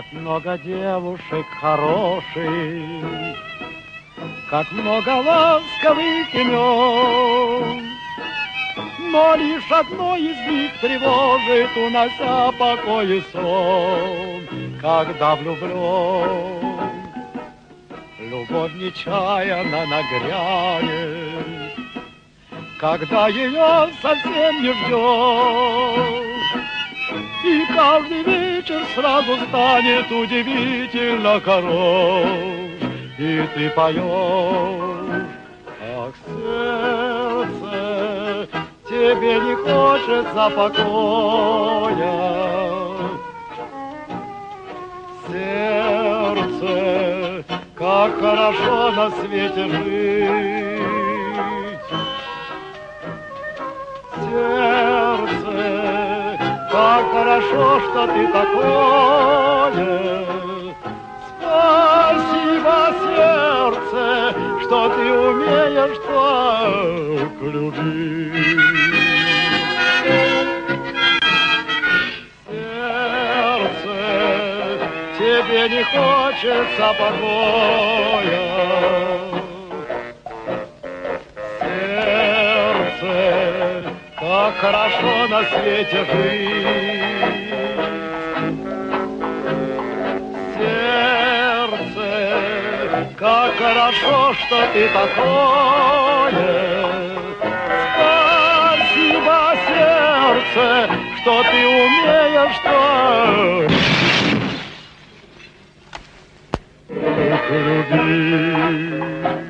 Много девушек хороших, как много ласковых имен, но лишь одно из них тревожит, унося покой и сон, когда влюблен. Любовь нечаянно нагрянет, когда ее совсем не ждешь. И каждый вечер сразу станет удивительно хорош. И ты поешь, ах, сердце, тебе не хочется покоя. Сердце, как хорошо на свете жить. Сердце, как хорошо, что ты такое. Спасибо, сердце, что ты умеешь так любить. Сердце, тебе не хочется покоя. Сердце, как хорошо на свете жить. Сердце, как хорошо, что ты такое. Спасибо, сердце, что ты умеешь так любить.